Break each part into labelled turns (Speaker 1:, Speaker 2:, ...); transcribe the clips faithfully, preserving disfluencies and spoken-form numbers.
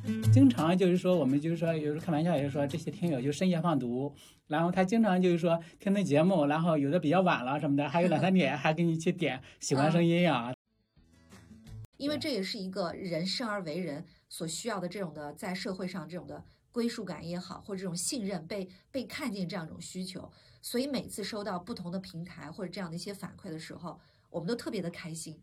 Speaker 1: 经常就是说，我们就是说，有时候开玩笑，也是说这些听友就深夜放毒，然后他经常就是说听的节目，然后有的比较晚了什么的，还有两三点还给你去点喜欢声音啊。
Speaker 2: 嗯、因为这也是一个人生而为人所需要的这种的在社会上这种的归属感也好，或者这种信任被被看见这样一种需求，所以每次收到不同的平台或者这样的一些反馈的时候，我们都特别的开心。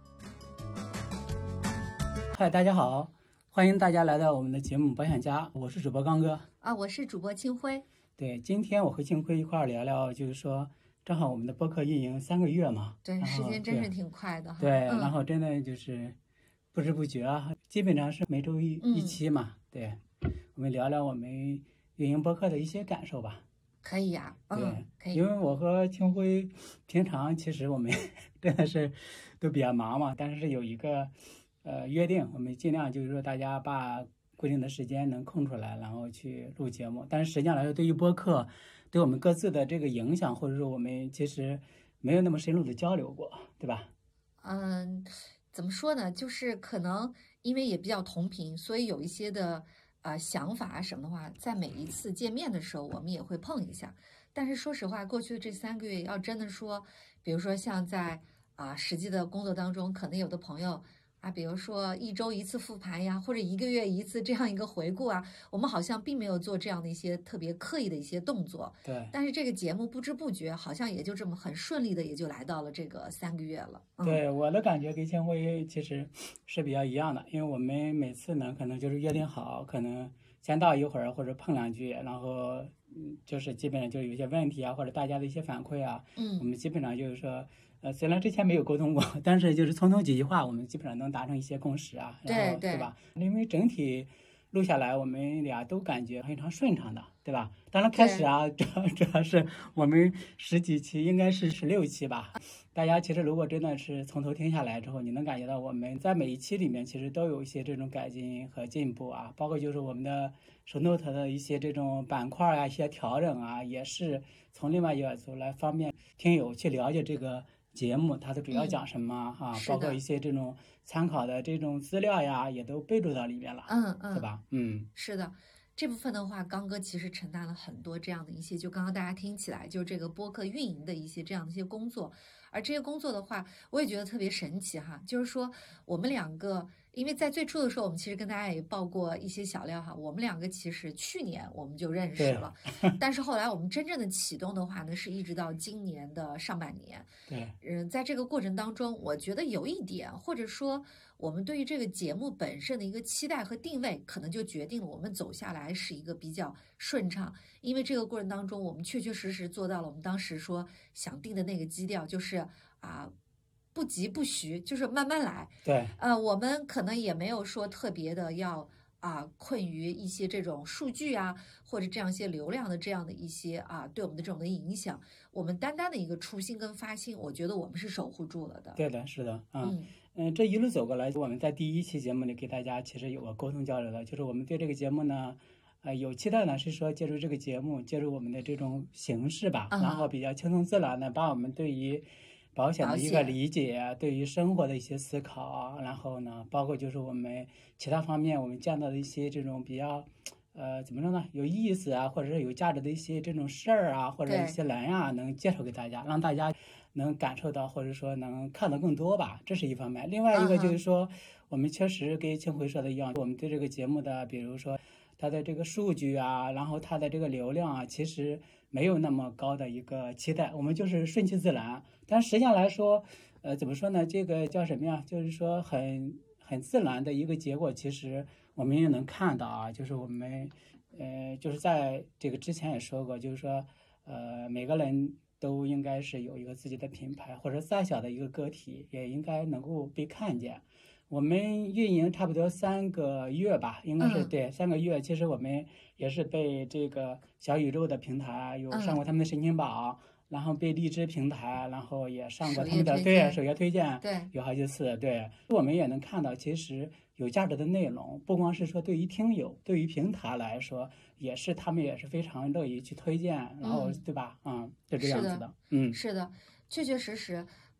Speaker 1: 嗨，大家好，欢迎大家来到我们的节目《保险家》，我是主播刚哥
Speaker 2: 啊，我是主播清辉。
Speaker 1: 对，今天我和清辉一块儿聊聊，就是说正好我们的播客运营三个月嘛，
Speaker 2: 对，时间真是挺快的哈。
Speaker 1: 对，
Speaker 2: 嗯、
Speaker 1: 然后真的就是不知不觉啊，基本上是每周一、嗯、一期嘛。对，我们聊聊我们运营播客的一些感受吧。
Speaker 2: 可以呀、啊，
Speaker 1: 对、
Speaker 2: 嗯，可以。
Speaker 1: 因为我和清辉平常其实我们真的是都比较忙嘛，但是有一个呃约定，我们尽量就是说大家把固定的时间能空出来，然后去录节目。但是实际上来说，对于播客对我们各自的这个影响，或者说我们其实没有那么深入的交流过，对吧？
Speaker 2: 嗯，怎么说呢？就是可能因为也比较同频，所以有一些的呃想法啊什么的话，在每一次见面的时候，我们也会碰一下。但是说实话，过去的这三个月，要真的说，比如说像在啊、呃、实际的工作当中，可能有的朋友啊，比如说一周一次复盘呀，或者一个月一次这样一个回顾啊，我们好像并没有做这样的一些特别刻意的一些动作。
Speaker 1: 对。
Speaker 2: 但是这个节目不知不觉，好像也就这么很顺利的，也就来到了这个三个月了。嗯、
Speaker 1: 对，我的感觉跟清辉其实是比较一样的，因为我们每次呢，可能就是约定好，可能先到一会儿或者碰两句，然后嗯，就是基本上就有一些问题啊，或者大家的一些反馈啊，
Speaker 2: 嗯，
Speaker 1: 我们基本上就是说，呃，虽然之前没有沟通过，但是就是匆匆几句话，我们基本上能达成一些共识啊，然后
Speaker 2: 对, 对,
Speaker 1: 对吧？因为整体录下来，我们俩都感觉非常顺畅的，对吧？当然开始啊，主要主要是我们十几期，应该是十六期吧。大家其实如果真的是从头听下来之后，你能感觉到我们在每一期里面其实都有一些这种改进和进步啊，包括就是我们的手 note 的一些这种板块啊，一些调整啊，也是从另外一个角度来方便听友去了解这个节目它的主要讲什么、
Speaker 2: 嗯、
Speaker 1: 啊，包括一些这种参考的这种资料呀，也都备注到里面了，
Speaker 2: 嗯嗯，
Speaker 1: 对吧？嗯，
Speaker 2: 是的。这部分的话，刚哥其实承担了很多这样的一些，就刚刚大家听起来，就这个播客运营的一些这样的一些工作。而这些工作的话，我也觉得特别神奇哈，就是说我们两个，因为在最初的时候，我们其实跟大家也报过一些小料哈，我们两个其实去年我们就认识了，但是后来我们真正的启动的话呢，是一直到今年的上半年。
Speaker 1: 对，
Speaker 2: 嗯，在这个过程当中，我觉得有一点，或者说我们对于这个节目本身的一个期待和定位，可能就决定了我们走下来是一个比较顺畅。因为这个过程当中，我们确确实实做到了我们当时说想定的那个基调，就是啊，不急不徐，就是慢慢来。
Speaker 1: 对，
Speaker 2: 呃，我们可能也没有说特别的要啊困于一些这种数据啊，或者这样一些流量的这样的一些啊对我们的这种的影响。我们单单的一个初心跟发心，我觉得我们是守护住了的。
Speaker 1: 对的，是的，
Speaker 2: 嗯
Speaker 1: 嗯，这一路走过来，我们在第一期节目里给大家其实有个沟通交流的，就是我们对这个节目呢。呃，有期待呢，是说借助这个节目，借助我们的这种形式吧，
Speaker 2: 嗯、
Speaker 1: 然后比较轻松自然的把我们对于保险的一个理解，对于生活的一些思考，然后呢，包括就是我们其他方面我们见到的一些这种比较，呃，怎么说呢，有意思啊，或者是有价值的一些这种事儿啊，或者一些人啊，能介绍给大家，让大家能感受到，或者说能看到更多吧，这是一方面。另外一个就是说，嗯、我们确实跟清辉说的一样，我们对这个节目的，比如说。它的这个数据啊，然后它的这个流量啊，其实没有那么高的一个期待，我们就是顺其自然。但实际上来说，呃，怎么说呢？这个叫什么呀？就是说很很自然的一个结果，其实我们也能看到啊，就是我们呃，就是在这个之前也说过，就是说呃，每个人都应该是有一个自己的品牌，或者再小的一个个体，也应该能够被看见。我们运营差不多三个月吧，应该是、嗯、对三个月。其实我们也是被这个小宇宙的平台有上过他们的神经榜，嗯、然后被荔枝平台，然后也上过他们的对首页推荐，
Speaker 2: 对，
Speaker 1: 有好几次。对，我们也能看到，其实有价值的内容，不光是说对于听友，对于平台来说，也是他们也是非常乐意去推荐，然后、嗯、对吧？嗯，就这样子的。嗯，
Speaker 2: 是的，确确实实。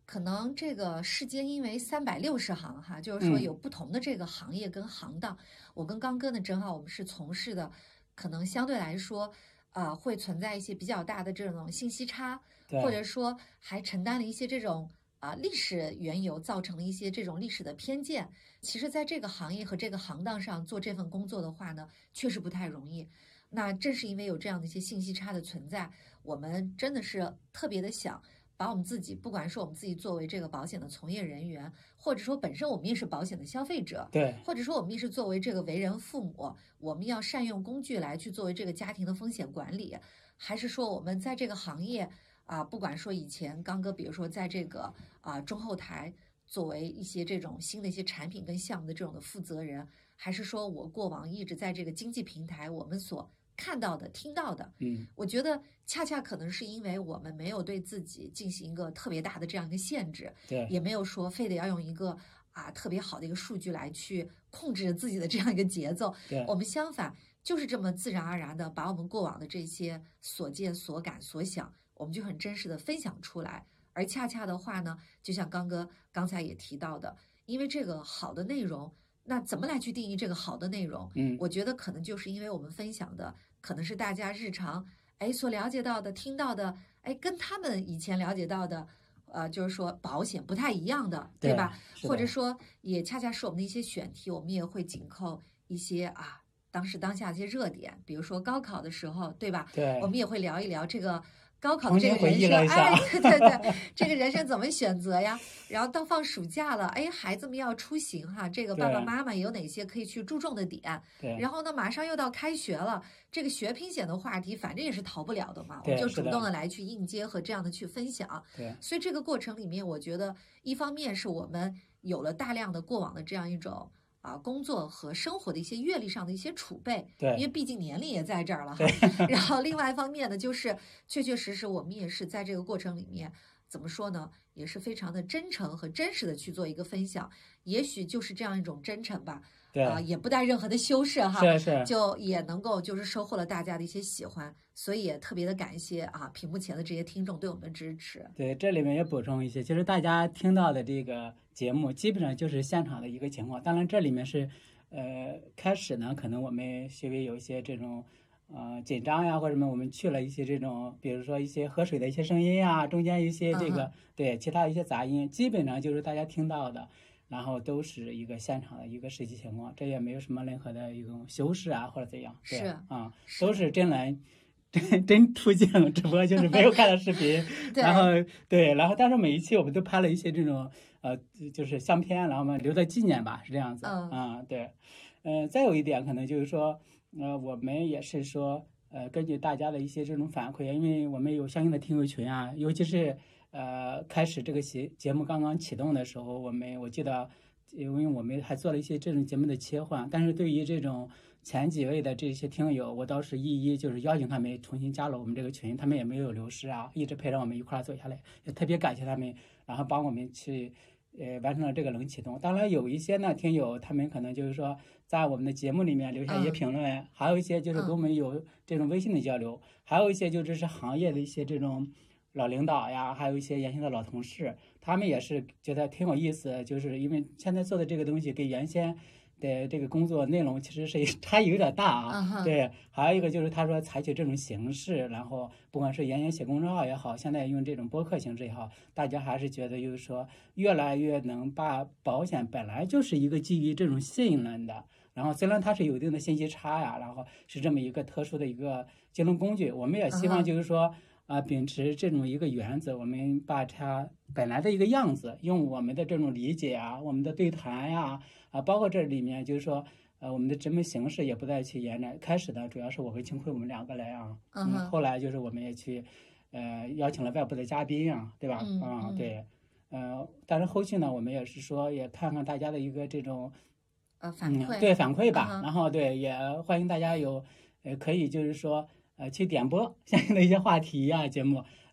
Speaker 2: 可能这个世间因为三百六十行哈，就是说
Speaker 1: 嗯
Speaker 2: 有不同的这个行业跟行当。我跟刚哥呢，正好我们是从事的，可能相对来说，呃，会存在一些比较大的这种信息差，或者
Speaker 1: 对
Speaker 2: 说还承担了一些这种啊、历史缘由造成了一些这种历史的偏见。其实，在这个行业和这个行当上做这份工作的话呢，确实不太容易。那正是因为有这样的一些信息差的存在，我们真的是特别的想把我们自己，不管是我们自己作为这个保险的从业人员，或者说本身我们也是保险的消费者，
Speaker 1: 对
Speaker 2: 或者说我们也是作为这个为人父母，我们要善用工具来去作为这个家庭的风险管理，还是说我们在这个行业啊，不管说以前刚哥，比如说在这个啊中后台作为一些这种新的一些产品跟项目的这种的负责人，还是说我过往一直在这个经济平台我们所看到的、听到的，
Speaker 1: 嗯
Speaker 2: 我觉得恰恰可能是因为我们没有对自己进行一个特别大的这样一个限制，
Speaker 1: 对
Speaker 2: 也没有说非得要用一个啊特别好的一个数据来去控制自己的这样一个节奏。
Speaker 1: 对
Speaker 2: 我们相反就是这么自然而然的把我们过往的这些所见所感所想，我们就很真实的分享出来。而恰恰的话呢，就像刚哥刚才也提到的，因为这个好的内容，那怎么来去定义这个好的内容？
Speaker 1: 嗯
Speaker 2: 我觉得可能就是因为我们分享的可能是大家日常哎所了解到的、听到的，哎跟他们以前了解到的，呃，就是说保险不太一样的，对吧？
Speaker 1: 是的
Speaker 2: 或者说也恰恰是我们的一些选题，我们也会紧扣一些啊当时当下的一些热点，比如说高考的时候，对吧？
Speaker 1: 对
Speaker 2: 我们也会聊一聊这个高考
Speaker 1: 重新回
Speaker 2: 的这个人生，
Speaker 1: 忆了一下
Speaker 2: 哎，对对对，这个人生怎么选择呀？然后到放暑假了，哎，孩子们要出行哈，这个爸爸
Speaker 1: 对
Speaker 2: 妈妈有哪些可以去注重的点？
Speaker 1: 对
Speaker 2: 然后呢，马上又到开学了，这个学拼险的话题，反正也是逃不了的嘛，我们
Speaker 1: 对的
Speaker 2: 就是主动的来去应接和这样的去分享。
Speaker 1: 对
Speaker 2: 所以这个过程里面，我觉得一方面是我们有了大量的过往的这样一种啊工作和生活的一些阅历上的一些储备，因为
Speaker 1: 对
Speaker 2: 毕竟年龄也在这儿了哈。然后另外一方面呢，就是确确实实我们也是在这个过程里面。怎么说呢？也是非常的真诚和真实的去做一个分享，也许就是这样一种真诚吧，
Speaker 1: 对
Speaker 2: 啊、也不带任何的修饰哈，
Speaker 1: 是是
Speaker 2: 就也能够就是收获了大家的一些喜欢，所以也特别的感谢啊屏幕前的这些听众对我们的支持。
Speaker 1: 对，这里面也补充一些，其实大家听到的这个节目基本上就是现场的一个情况。当然，这里面是，呃，开始呢，可能我们稍微有一些这种，呃，紧张呀，或者什么，我们去了一些这种，比如说一些喝水的一些声音呀，中间一些这个、
Speaker 2: 嗯
Speaker 1: 对其他一些杂音，基本上就是大家听到的，然后都是一个现场的一个实际情况，这也没有什么任何的一种修饰啊或者怎样，对
Speaker 2: 是
Speaker 1: 啊，
Speaker 2: 是
Speaker 1: 都是真人。真真出镜，只不过就是没有看到视频，
Speaker 2: 对
Speaker 1: 然后对，然后但是每一期我们都拍了一些这种呃，就是相片，然后我们留作纪念吧，是这样子
Speaker 2: 嗯
Speaker 1: 啊，对，呃，再有一点可能就是说，呃，我们也是说，呃，根据大家的一些这种反馈，因为我们有相应的听友群啊，尤其是呃，开始这个节节目刚刚启动的时候，我们我记得，因为我们还做了一些这种节目的切换，但是对于这种前几位的这些听友，我倒是一一就是邀请他们重新加入我们这个群，他们也没有流失啊，一直陪着我们一块儿走下来，也特别感谢他们，然后帮我们去呃完成了这个冷启动。当然有一些呢听友，他们可能就是说在我们的节目里面留下一些评论，嗯、还有一些就是跟我们有这种微信的交流，嗯、还有一些就是行业的一些这种老领导呀，还有一些原先的老同事，他们也是觉得挺有意思，就是因为现在做的这个东西跟原先的这个工作内容其实是差异有点大啊，
Speaker 2: uh-huh.
Speaker 1: 对，还有一个就是他说采取这种形式，然后不管是原先写公众号也好，现在用这种播客形式也好，大家还是觉得就是说越来越能把保险本来就是一个基于这种信任的，然后虽然它是有一定的信息差呀，然后是这么一个特殊的一个金融工具，我们也希望就是说啊、uh-huh. 呃，秉持这种一个原则，我们把它本来的一个样子，用我们的这种理解啊，我们的对谈呀。啊，包括这里面就是说，呃，我们的节目形式也不再去延展。开始呢，主要是我和清辉我们两个来啊，嗯，
Speaker 2: uh-huh.
Speaker 1: 后来就是我们也去，呃，邀请了外部的嘉宾啊，对吧？
Speaker 2: 嗯、
Speaker 1: 啊，对，呃，但是后续呢，我们也是说，也看看大家的一个这种，
Speaker 2: 呃，反馈，
Speaker 1: 嗯、对反馈吧，
Speaker 2: uh-huh.
Speaker 1: 然后对，也欢迎大家有，呃，可以就是说，呃，去点播相应的一些话题呀、啊、节目。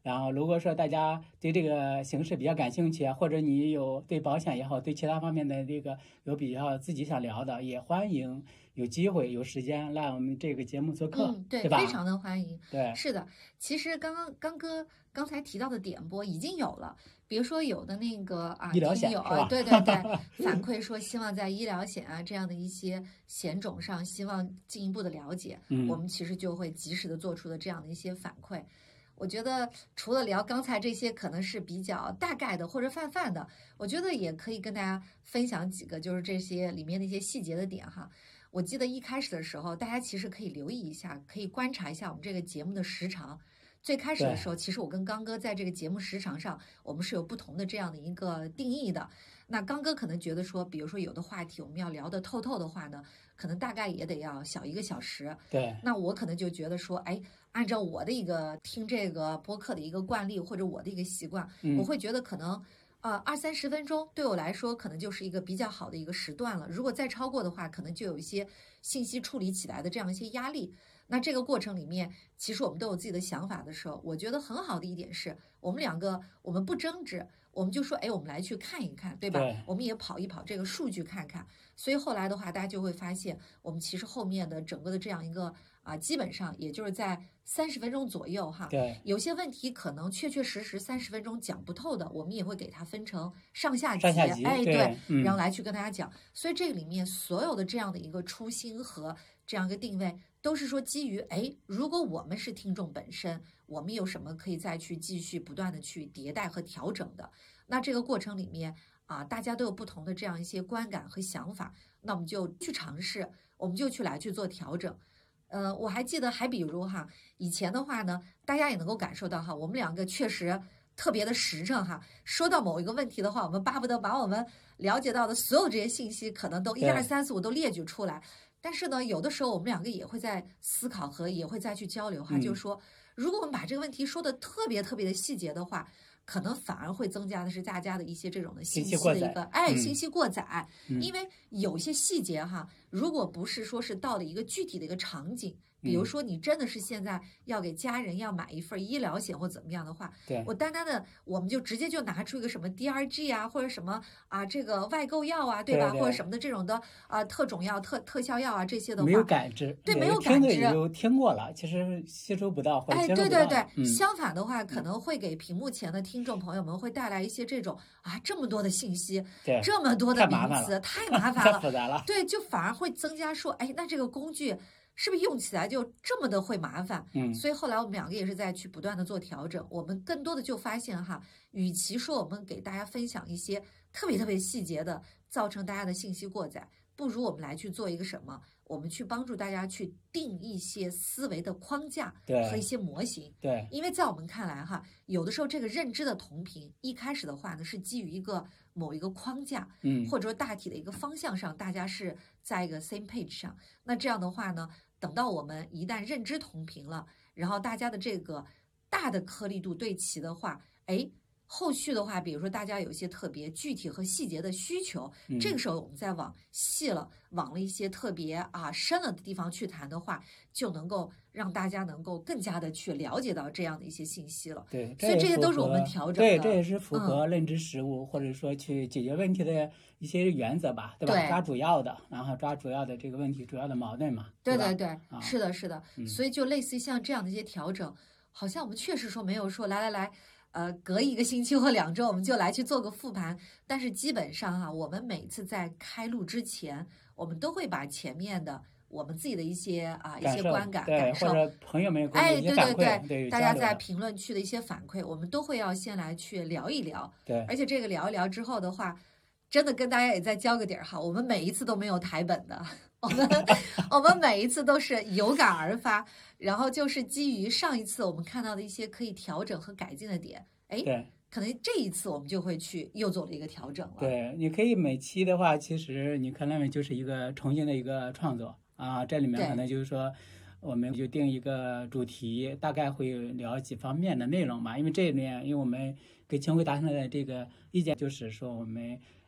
Speaker 1: 然后如果说大家对这个形式比较感兴趣啊，或者你有对保险也好，对其他方面的这个有比较自己想聊的，也欢迎有机会有时间来我们这个节目做客，
Speaker 2: 嗯，对，
Speaker 1: 对吧？
Speaker 2: 非常的欢迎。
Speaker 1: 对，
Speaker 2: 是的，其实刚刚刚哥刚才提到的点播已经有了，比如说有的那个啊，
Speaker 1: 医疗险
Speaker 2: 听友
Speaker 1: 是吧？
Speaker 2: 对对对，反馈说希望在医疗险啊这样的一些险种上，希望进一步的了解，
Speaker 1: 嗯，
Speaker 2: 我们其实就会及时的做出的这样的一些反馈。我觉得除了聊刚才这些可能是比较大概的或者泛泛的，我觉得也可以跟大家分享几个就是这些里面的一些细节的点哈。我记得一开始的时候，大家其实可以留意一下，可以观察一下我们这个节目的时长。最开始的时候，其实我跟刚哥在这个节目时长上，我们是有不同的这样的一个定义的。那刚哥可能觉得说，比如说有的话题我们要聊得透透的话呢，可能大概也得要小一个小时。
Speaker 1: 对。
Speaker 2: 那我可能就觉得说，哎，按照我的一个听这个播客的一个惯例或者我的一个习惯，
Speaker 1: 嗯、
Speaker 2: 我会觉得可能。呃，二三十分钟对我来说可能就是一个比较好的一个时段了。如果再超过的话，可能就有一些信息处理起来的这样一些压力。那这个过程里面，其实我们都有自己的想法的时候，我觉得很好的一点是我们两个我们不争执，我们就说，哎，我们来去看一看，对吧？
Speaker 1: 对，
Speaker 2: 我们也跑一跑这个数据看看。所以后来的话，大家就会发现，我们其实后面的整个的这样一个啊，基本上也就是在三十分钟左右哈。
Speaker 1: 对，
Speaker 2: 有些问题可能确确实实三十分钟讲不透的，我们也会给它分成上下集，
Speaker 1: 上下集
Speaker 2: 哎，
Speaker 1: 对，
Speaker 2: 对，
Speaker 1: 嗯、
Speaker 2: 然后来去跟大家讲。所以这个里面所有的这样的一个初心和这样一个定位，都是说基于哎，如果我们是听众本身，我们有什么可以再去继续不断的去迭代和调整的。那这个过程里面啊，大家都有不同的这样一些观感和想法，那我们就去尝试，我们就去来去做调整。呃，我还记得，还比如哈，以前的话呢，大家也能够感受到哈，我们两个确实特别的实诚哈。说到某一个问题的话，我们巴不得把我们了解到的所有这些信息，可能都一二三四五都列举出来。但是呢，有的时候我们两个也会在思考和也会再去交流哈，
Speaker 1: 嗯、
Speaker 2: 就是说，如果我们把这个问题说的特别特别的细节的话，可能反而会增加的是大家的一些这种的信息的一个哎、
Speaker 1: 嗯、
Speaker 2: 信息过载，
Speaker 1: 嗯、
Speaker 2: 因为有些细节哈，如果不是说是到了一个具体的一个场景，比如说你真的是现在要给家人要买一份医疗险或怎么样的话，
Speaker 1: 对，
Speaker 2: 我单单的我们就直接就拿出一个什么 D R G 啊，或者什么啊这个外购药啊，对吧？
Speaker 1: 对对
Speaker 2: 或者什么的这种的啊特种药、特特效药啊这些的话，
Speaker 1: 没有感知，
Speaker 2: 对，没有感知，
Speaker 1: 有听过了，其实吸收不到或者
Speaker 2: 哎，
Speaker 1: 接受不到。
Speaker 2: 对对对，
Speaker 1: 嗯、
Speaker 2: 相反的话，可能会给屏幕前的听众朋友们会带来一些这种啊这么多的信息，
Speaker 1: 对，
Speaker 2: 这么多的名词，太麻烦了，
Speaker 1: 太复杂了。
Speaker 2: 对，就反而会增加说，哎，那这个工具是不是用起来就这么的会麻烦？
Speaker 1: 嗯，
Speaker 2: 所以后来我们两个也是在去不断的做调整。我们更多的就发现哈，与其说我们给大家分享一些特别特别细节的，造成大家的信息过载，不如我们来去做一个什么？我们去帮助大家去定一些思维的框架和一些模型。
Speaker 1: 对，
Speaker 2: 因为在我们看来哈，有的时候这个认知的同频，一开始的话呢是基于一个某一个框架，
Speaker 1: 嗯，
Speaker 2: 或者说大体的一个方向上，大家是在一个 same page 上。那这样的话呢，等到我们一旦认知同频了，然后大家的这个大的颗粒度对齐的话，哎。后续的话，比如说大家有一些特别具体和细节的需求，
Speaker 1: 嗯、
Speaker 2: 这个时候我们再往细了、往了一些特别啊深了的地方去谈的话，就能够让大家能够更加的去了解到这样的一些信息了。
Speaker 1: 对，
Speaker 2: 所以这些都是我们调整的。
Speaker 1: 对，这也是符合认知实务、嗯、或者说去解决问题的一些原则吧，对吧？
Speaker 2: 对，
Speaker 1: 抓主要的，然后抓主要的这个问题、主要的矛盾嘛。
Speaker 2: 对
Speaker 1: 对
Speaker 2: 对对，
Speaker 1: 啊、
Speaker 2: 是的，是的、
Speaker 1: 嗯。
Speaker 2: 所以就类似于像这样的一些调整，好像我们确实说没有说来来来。呃，隔一个星期或两周，我们就来去做个复盘。但是基本上哈、啊，我们每次在开录之前，我们都会把前面的我们自己的一些啊一些观感、
Speaker 1: 感
Speaker 2: 受，
Speaker 1: 或者朋友们
Speaker 2: 哎，对对
Speaker 1: 对
Speaker 2: 对，大家在评论区的一些反馈，我们都会要先来去聊一聊。
Speaker 1: 对，
Speaker 2: 而且这个聊一聊之后的话，真的跟大家也再交个底儿哈，我们每一次都没有台本的，我们我们每一次都是有感而发。然后就是基于上一次我们看到的一些可以调整和改进的点，哎，
Speaker 1: 对，
Speaker 2: 可能这一次我们就会去又做了一个调整了。
Speaker 1: 对，你可以每期的话，其实你可能就是一个重新的一个创作啊，这里面可能就是说，我们就定一个主题，大概会聊几方面的内容嘛。因为这里面，因为我们跟青辉达成的这个意见就是说，我们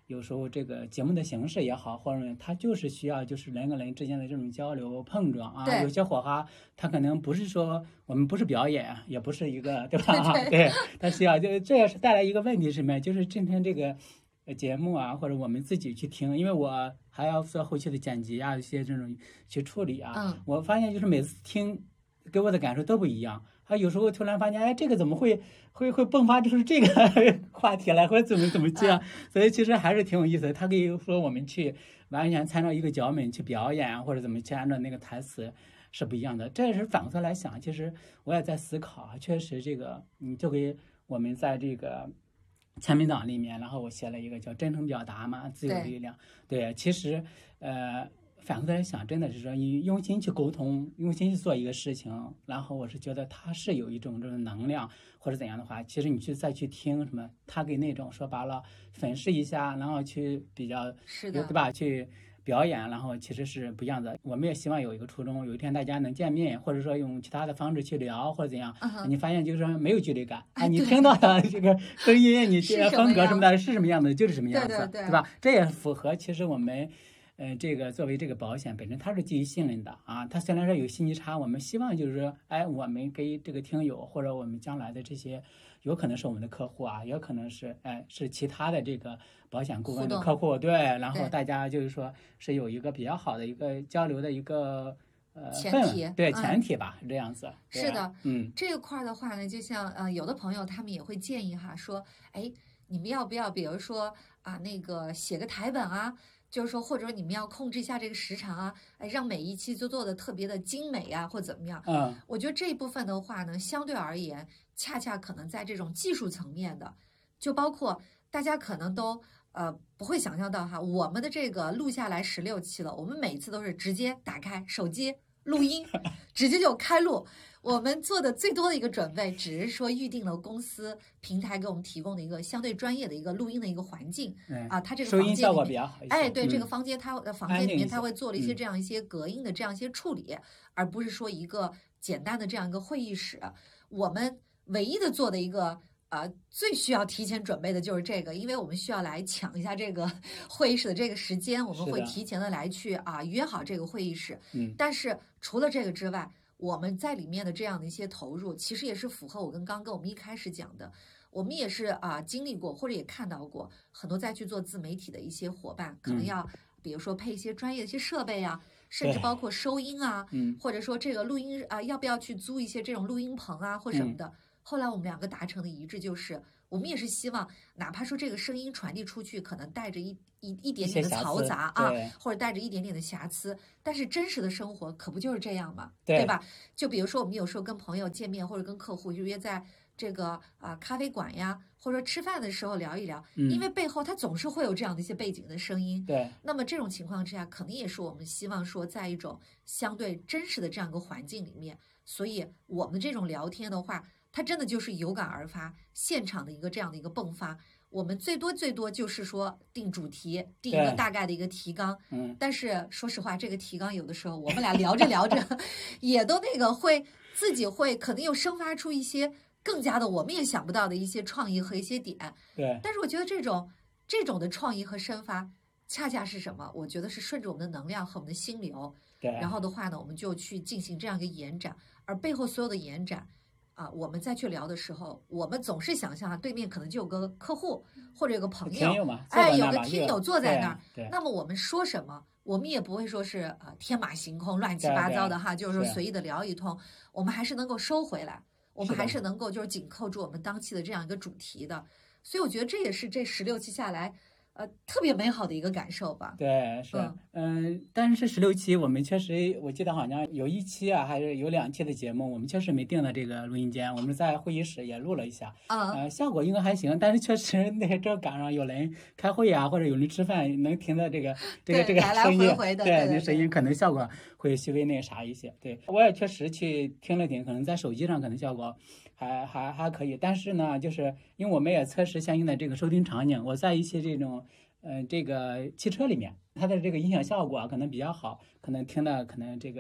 Speaker 1: 有时候这个节目的形式也好，或者它就是需要就是人跟人之间的这种交流碰撞啊，有些火花，它可能不是说我们不是表演，也不是一个对吧？
Speaker 2: 对
Speaker 1: 对，它需要就这也是带来一个问题是什么？就是今天这个节目啊，或者我们自己去听，因为我还要做后期的剪辑啊，一些这种去处理啊，
Speaker 2: 嗯，
Speaker 1: 我发现就是每次听给我的感受都不一样。他有时候突然发现，哎，这个怎么会会会迸发出这个话题来，或者怎么怎么这样？所以其实还是挺有意思的。他可以说我们去完全参照一个脚本去表演，或者怎么去按照那个台词是不一样的。这也是反过头来想，其实我也在思考啊，确实这个，嗯，就给我们在这个签名档里面，然后我写了一个叫真诚表达嘛，自由力量。对，对其实呃。反过来想，真的是说你用心去沟通，用心去做一个事情，然后我是觉得它是有一种这种能量或者怎样的话，其实你去再去听什么，它给那种说白了粉饰一下，然后去比较
Speaker 2: 是的，
Speaker 1: 对吧？去表演，然后其实是不一样的。我们也希望有一个初衷，有一天大家能见面，或者说用其他的方式去聊或者怎样，
Speaker 2: 嗯、
Speaker 1: 你发现就是说没有距离感啊，你听到的这个声音，你这风格什么的是什么样的，就是什么样子，
Speaker 2: 对对对，
Speaker 1: 对吧？这也符合其实我们。呃，这个作为这个保险本身，它是基于信任的啊。它虽然说有信息差，我们希望就是说，哎，我们给这个听友或者我们将来的这些，有可能是我们的客户啊，也可能是哎是其他的这个保险顾问的客户，对。然后大家就是说是有一个比较好的一个交流的一个呃
Speaker 2: 前提，
Speaker 1: 对前提吧，
Speaker 2: 嗯、
Speaker 1: 这样子。
Speaker 2: 是的，
Speaker 1: 嗯，
Speaker 2: 这个块的话呢，就像呃有的朋友他们也会建议哈，说，哎，你们要不要比如说啊那个写个台本啊？就是说，或者你们要控制一下这个时长啊，哎，让每一期都做的特别的精美啊，或怎么样？
Speaker 1: 嗯，
Speaker 2: 我觉得这一部分的话呢，相对而言，恰恰可能在这种技术层面的，就包括大家可能都呃不会想象到哈，我们的这个录下来十六期了，我们每一次都是直接打开手机录音，直接就开录。我们做的最多的一个准备，只是说预定了公司平台给我们提供的一个相对专业的一个录音的一个环境啊，它这个房间
Speaker 1: 效果比较好一些。
Speaker 2: 哎，对，
Speaker 1: 嗯、
Speaker 2: 这个房间它的房间里面它会做了一些这样一些隔音的这样一些处理，嗯、而不是说一个简单的这样一个会议室。我们唯一的做的一个呃最需要提前准备的就是这个，因为我们需要来抢一下这个会议室的这个时间，我们会提前的来去啊约好这个会议室。
Speaker 1: 嗯，
Speaker 2: 但是除了这个之外，我们在里面的这样的一些投入，其实也是符合我跟刚跟我们一开始讲的，我们也是啊经历过或者也看到过很多在去做自媒体的一些伙伴，可能要、嗯、比如说配一些专业的一些设备啊，甚至包括收音啊，或者说这个录音啊，要不要去租一些这种录音棚啊或什么的。
Speaker 1: 嗯、
Speaker 2: 后来我们两个达成的一致就是，我们也是希望，哪怕说这个声音传递出去，可能带着一一一点点的嘈杂啊，或者带着一点点的瑕疵，但是真实的生活可不就是这样吗？ 对, 对吧？就比如说我们有时候跟朋友见面，或者跟客户就约在这个啊咖啡馆呀，或者吃饭的时候聊一聊，
Speaker 1: 嗯、
Speaker 2: 因为背后它总是会有这样的一些背景的声音。
Speaker 1: 对，
Speaker 2: 那么这种情况之下，肯定也是我们希望说，在一种相对真实的这样一个环境里面，所以我们这种聊天的话，它真的就是有感而发，现场的一个这样的一个迸发。我们最多最多就是说定主题，定一个大概的一个提纲。
Speaker 1: 嗯，
Speaker 2: 但是说实话，这个提纲有的时候我们俩聊着聊着，也都那个会自己会可能又生发出一些更加的我们也想不到的一些创意和一些点。
Speaker 1: 对。
Speaker 2: 但是我觉得这种这种的创意和生发，恰恰是什么？我觉得是顺着我们的能量和我们的心流。
Speaker 1: 对。
Speaker 2: 然后的话呢，我们就去进行这样一个延展，而背后所有的延展。啊，我们再去聊的时候，我们总是想象对面可能就有个客户或者有个朋友，
Speaker 1: 友
Speaker 2: 哎，有个听友坐在那儿。
Speaker 1: 对对，
Speaker 2: 那么我们说什么，我们也不会说是呃天马行空、乱七八糟的哈，就是说随意的聊一通，我们还是能够收回来，我们还是能够就是紧扣住我们当期的这样一个主题的。所以我觉得这也是这十六期下来。呃，特别美好的一个感受吧。
Speaker 1: 对，是，嗯、呃，但是十六期我们确实，我记得好像有一期啊，还是有两期的节目，我们确实没定的这个录音间，我们在会议室也录了一下，
Speaker 2: 啊、
Speaker 1: 呃，效果应该还行，但是确实那正赶上有人开会啊，或者有人吃饭，能听到这个这个这个声音，
Speaker 2: 来来回回的，对，
Speaker 1: 那声音可能效果会稍微那啥一些。对，我也确实去听了听，可能在手机上可能效果。还还还可以，但是呢，就是因为我们也测试相应的这个收听场景，我在一些这种，嗯、呃，这个汽车里面，它的这个音响效果可能比较好，可能听的可能这个，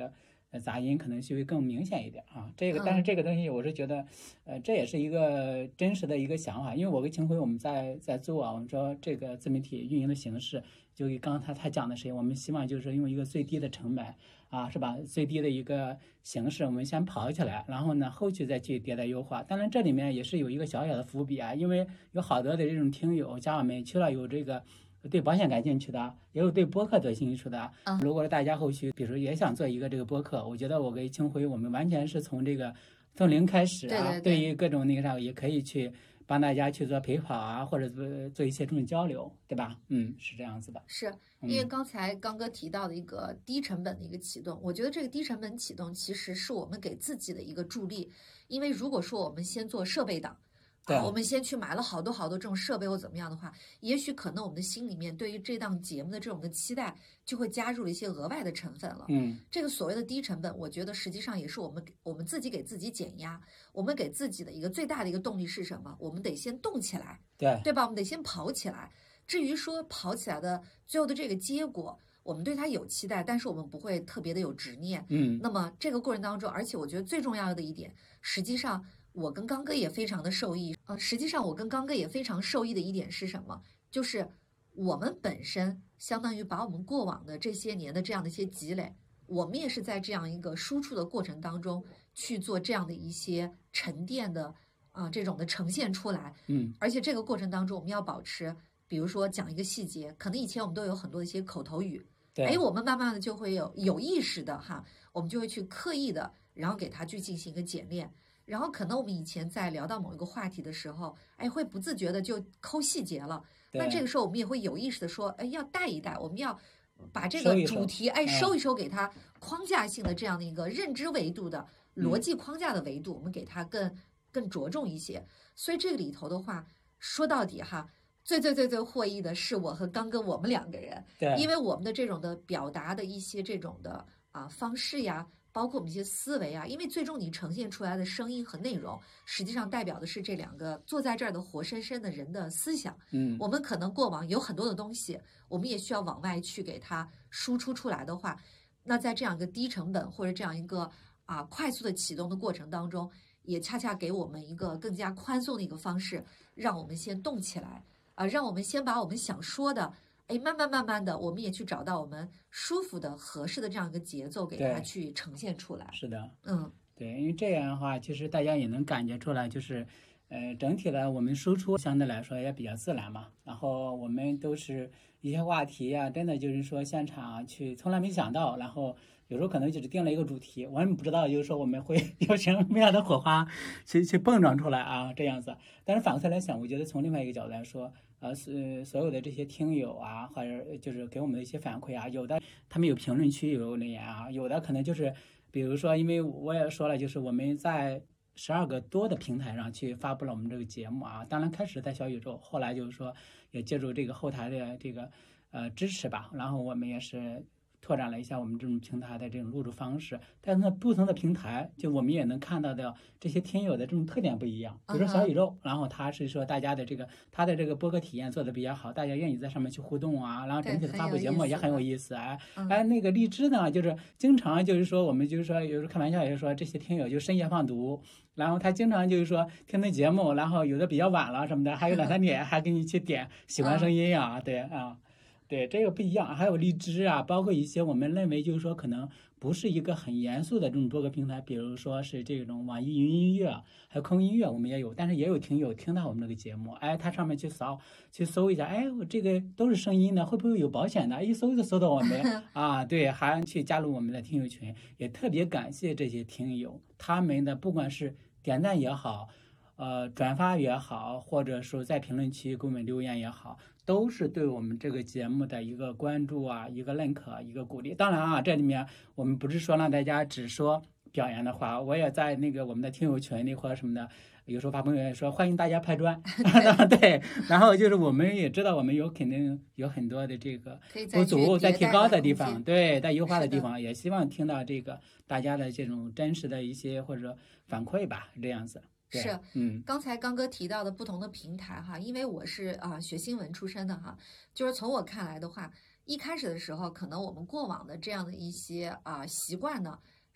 Speaker 1: 呃杂音可能就会更明显一点啊。这个，但是这个东西我是觉得，呃，这也是一个真实的一个想法，因为我跟秦晖我们在在做啊，我们说这个自媒体运营的形式，就以刚才他讲的是，我们希望就是用一个最低的成本啊，是吧？最低的一个形式，我们先跑起来，然后呢，后续再去迭代优化。当然，这里面也是有一个小小的伏笔啊，因为有好多的这种听友家长们，除了有这个对保险感兴趣的，也有对播客感兴趣的。
Speaker 2: 嗯，
Speaker 1: 如果大家后续比如说也想做一个这个播客，我觉得我跟清辉，我们完全是从这个从零开始啊，
Speaker 2: 对对对
Speaker 1: 于各种那个啥，也可以去帮大家去做陪跑啊，或者做做一些这种交流，对吧？嗯，是这样子的。
Speaker 2: 是因为刚才刚哥提到的一个低成本的一个启动，我觉得这个低成本启动其实是我们给自己的一个助力，因为如果说我们先做设备党。啊，我们先去买了好多好多这种设备或怎么样的话，也许可能我们的心里面对于这档节目的这种的期待就会加入了一些额外的成分了。
Speaker 1: 嗯，
Speaker 2: 这个所谓的低成本，我觉得实际上也是我们我们自己给自己减压，我们给自己的一个最大的一个动力是什么？我们得先动起来，
Speaker 1: 对
Speaker 2: 对吧？我们得先跑起来。至于说跑起来的最后的这个结果，我们对它有期待，但是我们不会特别的有执念。
Speaker 1: 嗯，
Speaker 2: 那么这个过程当中，而且我觉得最重要的一点，实际上。我跟刚哥也非常的受益，呃，实际上我跟刚哥也非常受益的一点是什么？就是我们本身相当于把我们过往的这些年的这样的一些积累，我们也是在这样一个输出的过程当中去做这样的一些沉淀的啊、呃、这种的呈现出来，
Speaker 1: 嗯，
Speaker 2: 而且这个过程当中我们要保持，比如说讲一个细节，可能以前我们都有很多的一些口头语，哎，我们慢慢的就会有有意识的哈，我们就会去刻意的，然后给它去进行一个简练。然后可能我们以前在聊到某一个话题的时候，哎，会不自觉的就抠细节了。那这个时候我们也会有意识的说，哎，要带一带，我们要把这个主题哎收一收，给它框架性的这样的一个认知维度的逻辑框架的维度，我们给它更更着重一些。所以这个里头的话，说到底哈，最最最最获益的是我和刚哥我们两个人，
Speaker 1: 对，
Speaker 2: 因为我们的这种的表达的一些这种的啊方式呀。包括我们一些思维啊，因为最终你呈现出来的声音和内容，实际上代表的是这两个坐在这儿的活生生的人的思想。
Speaker 1: 嗯，
Speaker 2: 我们可能过往有很多的东西，我们也需要往外去给它输出出来的话，那在这样一个低成本或者这样一个啊快速的启动的过程当中，也恰恰给我们一个更加宽松的一个方式，让我们先动起来啊，让我们先把我们想说的。哎，慢慢慢慢的，我们也去找到我们舒服的、合适的这样一个节奏，给它去呈现出来。
Speaker 1: 是的，
Speaker 2: 嗯，
Speaker 1: 对，因为这样的话，其实大家也能感觉出来，就是，呃，整体的我们输出相对来说也比较自然嘛。然后我们都是一些话题呀、啊，真的就是说现场去，从来没想到，然后有时候可能就是定了一个主题，我们不知道，就是说我们会有什么样的火花去去碰撞出来啊，这样子。但是反过头来想，我觉得从另外一个角度来说。呃，是所有的这些听友啊，或者就是给我们的一些反馈啊，有的他们有评论区有留言啊，有的可能就是，比如说，因为我也说了，就是我们在十二个多的平台上去发布了我们这个节目啊，当然开始在小宇宙，后来就是说也借助这个后台的这个呃支持吧，然后我们也是。拓展了一下我们这种平台的这种录制方式，但是不同的平台，就我们也能看到的这些听友的这种特点不一样。比如说小宇宙， uh-huh. 然后它是说大家的这个它的这个播客体验做的比较好，大家愿意在上面去互动啊，然后整体的发布节目也很有意思。哎，哎，那个荔枝呢，就是经常就是说我们就是说有时候开玩笑也是说这些听友就深夜放毒，然后他经常就是说听的节目，然后有的比较晚了什么的，还有两三点还给你去点喜欢声音啊， uh-huh. 对啊。对，这个不一样，还有荔枝啊，包括一些我们认为就是说可能不是一个很严肃的这种播客平台，比如说是这种网易云音乐，还有空音乐，我们也有，但是也有听友听到我们这个节目，哎，他上面去扫去搜一下，哎，我这个都是声音的，会不会有保险的？一搜就搜到我们啊，对，还去加入我们的听友群，也特别感谢这些听友，他们的不管是点赞也好，呃，转发也好，或者说在评论区给我们留言也好。都是对我们这个节目的一个关注啊，一个认可，一个鼓励。当然啊，这里面我们不是说让大家只说表扬的话，我也在那个我们的听友群里或者什么的，有时候发朋友圈说欢迎大家拍砖，对。然后就是我们也知道我们有肯定有很多的这个不足，在提高的地方，对，在优化的地方，也希望听到这个大家的这种真实的一些或者反馈吧，这样子。
Speaker 2: 是，
Speaker 1: 嗯，
Speaker 2: 刚才刚哥提到的不同的平台哈，因为我是啊、呃、学新闻出身的哈，就是从我看来的话，一开始的时候，可能我们过往的这样的一些啊、呃、习惯呢，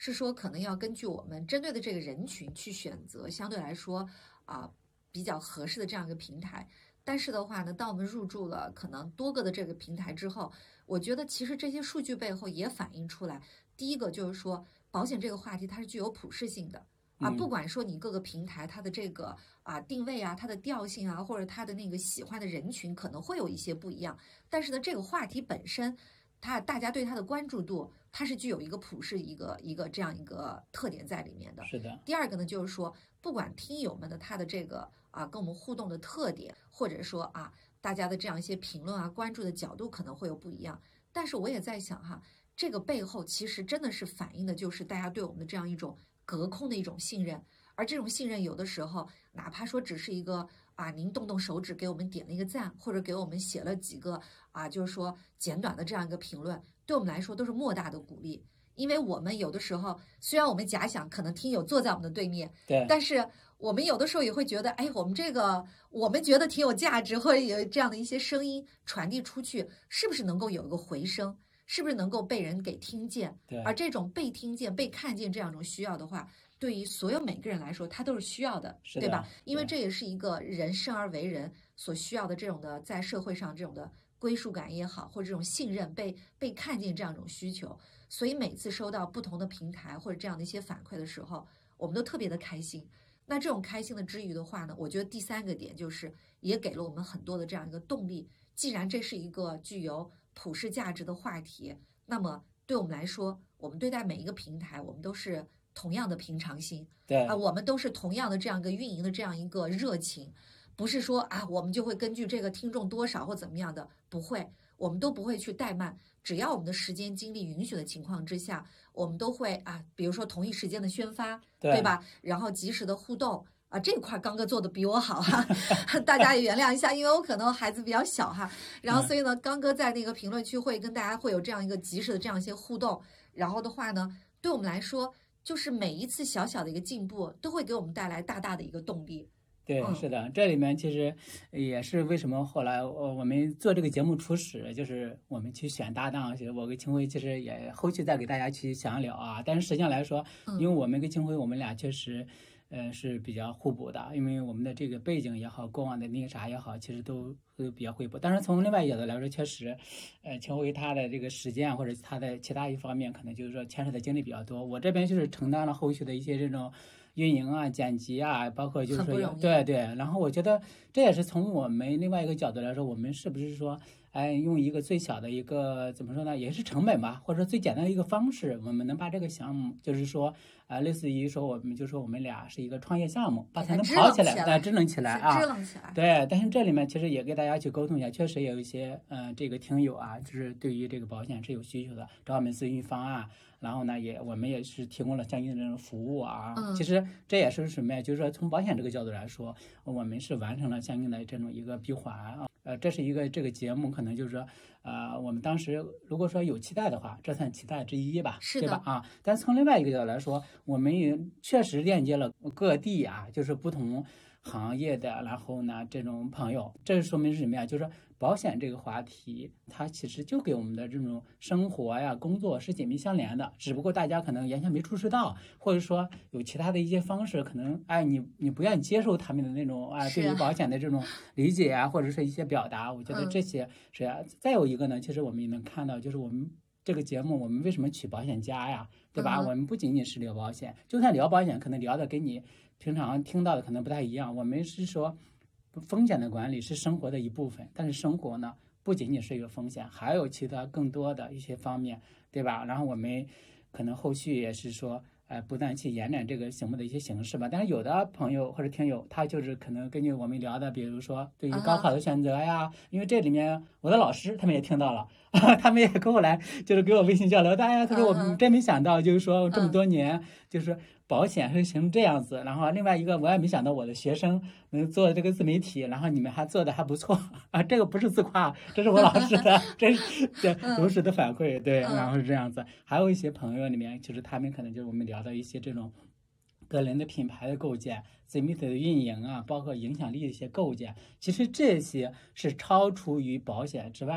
Speaker 2: 是说可能要根据我们针对的这个人群去选择相对来说啊、比较合适的这样一个平台。但是的话呢，当我们入驻了可能多个的这个平台之后，我觉得其实这些数据背后也反映出来，第一个就是说保险这个话题它是具有普适性的。啊，不管说你各个平台它的这个啊定位啊，它的调性啊，或者它的那个喜欢的人群可能会有一些不一样，但是呢，这个话题本身，它大家对它的关注度，它是具有一个普世一个一个这样一个特点在里面的。
Speaker 1: 是的。
Speaker 2: 第二个呢，就是说，不管听友们的他的这个啊跟我们互动的特点，或者说啊大家的这样一些评论啊关注的角度可能会有不一样，但是我也在想哈，这个背后其实真的是反映的就是大家对我们的这样一种隔空的一种信任，而这种信任有的时候哪怕说只是一个啊您动动手指给我们点了一个赞，或者给我们写了几个啊就是说简短的这样一个评论，对我们来说都是莫大的鼓励。因为我们有的时候虽然我们假想可能听友坐在我们的对面，
Speaker 1: 对，
Speaker 2: 但是我们有的时候也会觉得，哎，我们这个我们觉得挺有价值，或者有这样的一些声音传递出去，是不是能够有一个回声？是不是能够被人给听见？
Speaker 1: 对，
Speaker 2: 而这种被听见、被看见这样一种需要的话，对于所有每个人来说，他都是需要的，
Speaker 1: 是的
Speaker 2: 对吧？因为这也是一个人生而为人所需要的这种的在社会上这种的归属感也好，或者这种信任、被被看见这样一种需求。所以每次收到不同的平台或者这样的一些反馈的时候，我们都特别的开心。那这种开心的之余的话呢，我觉得第三个点就是也给了我们很多的这样一个动力。既然这是一个具有普世价值的话题，那么对我们来说，我们对待每一个平台，我们都是同样的平常心，
Speaker 1: 对
Speaker 2: 啊，我们都是同样的这样一个运营的这样一个热情，不是说啊，我们就会根据这个听众多少或怎么样的，不会，我们都不会去怠慢，只要我们的时间精力允许的情况之下，我们都会啊，比如说同一时间的宣发，
Speaker 1: 对,
Speaker 2: 对吧？然后及时的互动。啊，这块刚哥做的比我好哈，大家也原谅一下，因为我可能孩子比较小哈，然后所以呢，刚哥在那个评论区会跟大家会有这样一个及时的这样一些互动，然后的话呢，对我们来说，就是每一次小小的一个进步，都会给我们带来大大的一个动力。
Speaker 1: 对，是的，这里面其实也是为什么后来我我们做这个节目初始，就是我们去选搭档，其实我跟清辉其实也后续再给大家去详聊啊，但是实际上来说，因为我们跟清辉我们俩确实。呃，是比较互补的，因为我们的这个背景也好，过往的那个啥也好，其实都都比较互补。但是从另外一个角度来说，确实，呃，清辉他的这个实践或者他的其他一方面，可能就是说牵涉的精力比较多。我这边就是承担了后续的一些这种运营啊、剪辑啊，包括就是说，对对。然后我觉得这也是从我们另外一个角度来说，我们是不是说，哎，用一个最小的一个怎么说呢，也是成本吧，或者说最简单的一个方式，我们能把这个项目，就是说。啊，类似于说我们就说我们俩是一个创业项目，把它能跑起来，
Speaker 2: 来，
Speaker 1: 支棱起来啊，
Speaker 2: 支棱起来。
Speaker 1: 对，但是这里面其实也给大家去沟通一下，确实有一些呃这个听友啊，就是对于这个保险是有需求的，找我们咨询方案，然后呢也我们也是提供了相应的这种服务啊。
Speaker 2: 嗯、
Speaker 1: 其实这也是什么呀？就是说从保险这个角度来说，我们是完成了相应的这种一个闭环啊。呃，这是一个这个节目可能就是说。呃，我们当时如果说有期待的话，这算期待之一吧，对吧？啊，但从另外一个角度来说，我们也确实链接了各地啊，就是不同行业的，然后呢，这种朋友，这说明是什么呀？就是保险这个话题，它其实就给我们的这种生活呀、工作是紧密相连的，只不过大家可能原先没注视到，或者说有其他的一些方式，可能哎，你你不愿意接受他们的那种啊，对于保险的这种理解啊，或者是一些表达，我觉得这些是啊。再有一个呢，其实我们也能看到，就是我们这个节目，我们为什么取保险家呀，对吧？
Speaker 2: 嗯、
Speaker 1: 我们不仅仅是聊保险，就算聊保险，可能聊的跟你平常听到的可能不太一样。我们是说，风险的管理是生活的一部分，但是生活呢，不仅仅是一个风险，还有其他更多的一些方面，对吧？然后我们可能后续也是说。呃，不断去延展这个节目的一些形式吧，但是有的朋友或者听友，他就是可能根据我们聊的，比如说对于高考的选择呀， uh-huh. 因为这里面我的老师他们也听到了，他们也跟我来就是给我微信交流，大家他说我们真没想到，就是说这么多年，uh-huh. 就是保险是成这样子，然后另外一个我也没想到我的学生能做这个自媒体，然后你们还做的还不错啊，这个不是自夸，这是我老师的真是如实的反馈，对，然后是这样子，还有一些朋友里面，就是他们可能就是我们聊到一些这种个人的品牌的构建、自媒体的运营啊，包括影响力的一些构建，其实这些是超出于保险之外的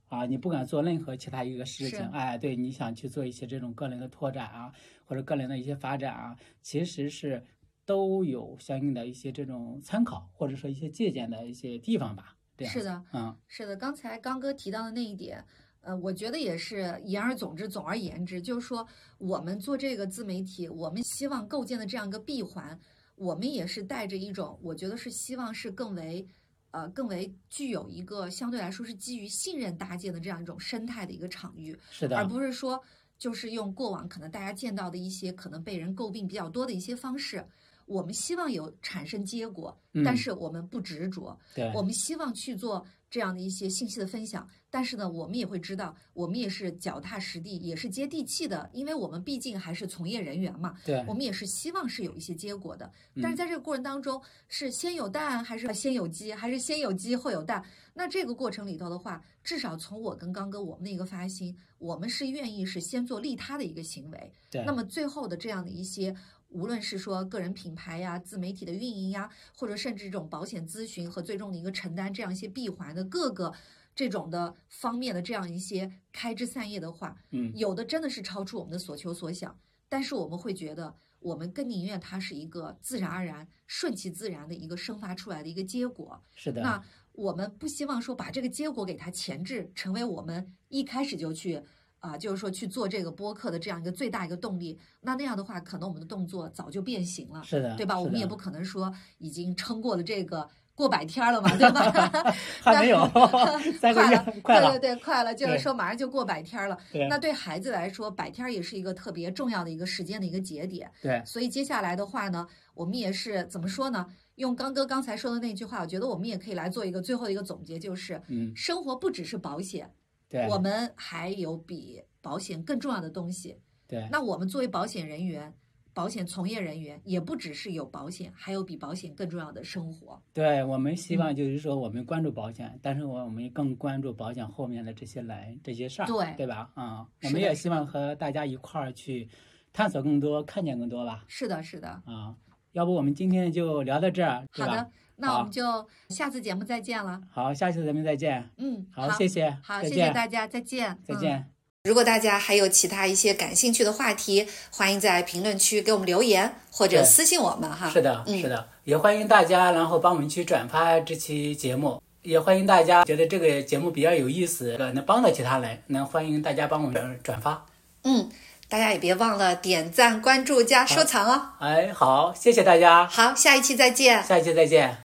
Speaker 1: 啊，你不敢做任何其他一个事情，
Speaker 2: 是
Speaker 1: 哎，对，你想去做一些这种个人的拓展啊，或者个人的一些发展啊，其实是都有相应的一些这种参考，或者说一些借鉴的一些地方吧。这样子
Speaker 2: 是的，
Speaker 1: 嗯，
Speaker 2: 是的。刚才刚哥提到的那一点，呃，我觉得也是言而总之，总而言之，就是说我们做这个自媒体，我们希望构建的这样一个闭环，我们也是带着一种，我觉得是希望是更为。呃，更为具有一个相对来说是基于信任搭建的这样一种生态的一个场域，
Speaker 1: 是的，
Speaker 2: 而不是说就是用过往可能大家见到的一些可能被人诟病比较多的一些方式。我们希望有产生结果，
Speaker 1: 嗯
Speaker 2: 但是我们不执着。
Speaker 1: 对，
Speaker 2: 我们希望去做这样的一些信息的分享，但是呢，我们也会知道，我们也是脚踏实地，也是接地气的，因为我们毕竟还是从业人员嘛。
Speaker 1: 对，
Speaker 2: 我们也是希望是有一些结果的。
Speaker 1: 嗯
Speaker 2: 但是在这个过程当中，是先有蛋还是先有鸡，还是先有鸡后有蛋？那这个过程里头的话，至少从我跟刚哥我们的一个发心，我们是愿意是先做利他的一个行为。
Speaker 1: 对，
Speaker 2: 那么最后的这样的一些。无论是说个人品牌呀、自媒体的运营呀，或者甚至这种保险咨询和最终的一个承担这样一些闭环的各个这种的方面的这样一些开枝散叶的话，
Speaker 1: 嗯，
Speaker 2: 有的真的是超出我们的所求所想，但是我们会觉得，我们更宁愿它是一个自然而然、顺其自然的一个生发出来的一个结果。
Speaker 1: 是的，
Speaker 2: 那我们不希望说把这个结果给它前置，成为我们一开始就去。啊，就是说去做这个播客的这样一个最大一个动力，那那样的话，可能我们的动作早就变形了，
Speaker 1: 是的，
Speaker 2: 对吧？
Speaker 1: 是的
Speaker 2: 我们也不可能说已经撑过了这个过百天了嘛，对吧？
Speaker 1: 还没有三个月，
Speaker 2: 快
Speaker 1: 了，
Speaker 2: 对对对，快了，就是说马上就过百天了。
Speaker 1: 对，
Speaker 2: 那对孩子来说，百天也是一个特别重要的一个时间的一个节点。
Speaker 1: 对，
Speaker 2: 所以接下来的话呢，我们也是怎么说呢？用刚哥刚才说的那句话，我觉得我们也可以来做一个最后的一个总结，就是，
Speaker 1: 嗯，
Speaker 2: 生活不只是保险，
Speaker 1: 对，
Speaker 2: 我们还有比保险更重要的东西。
Speaker 1: 对，
Speaker 2: 那我们作为保险人员、保险从业人员，也不只是有保险，还有比保险更重要的生活。
Speaker 1: 对，我们希望就是说，我们关注保险，嗯、但是我们更关注保险后面的这些人、这些事儿，
Speaker 2: 对，
Speaker 1: 对吧？啊、嗯，我们也希望和大家一块儿去探索更多、看见更多吧。
Speaker 2: 是的，是的。
Speaker 1: 啊、嗯，要不我们今天就聊到这儿，
Speaker 2: 好的，那我们就下次节目再见了。
Speaker 1: 好，下次节目再见。
Speaker 2: 嗯，
Speaker 1: 好，好谢谢，
Speaker 2: 好，谢谢大家，再见，
Speaker 1: 再见。嗯，
Speaker 2: 如果大家还有其他一些感兴趣的话题，欢迎在评论区给我们留言或者私信我们哈。
Speaker 1: 是的，
Speaker 2: 嗯、
Speaker 1: 是的，也欢迎大家，然后帮我们去转发这期节目，也欢迎大家觉得这个节目比较有意思，能帮到其他人，能欢迎大家帮我们转发。
Speaker 2: 嗯，大家也别忘了点赞、关注加收藏哦。
Speaker 1: 哎，好，谢谢大家。
Speaker 2: 好，下一期再见。
Speaker 1: 下一期再见。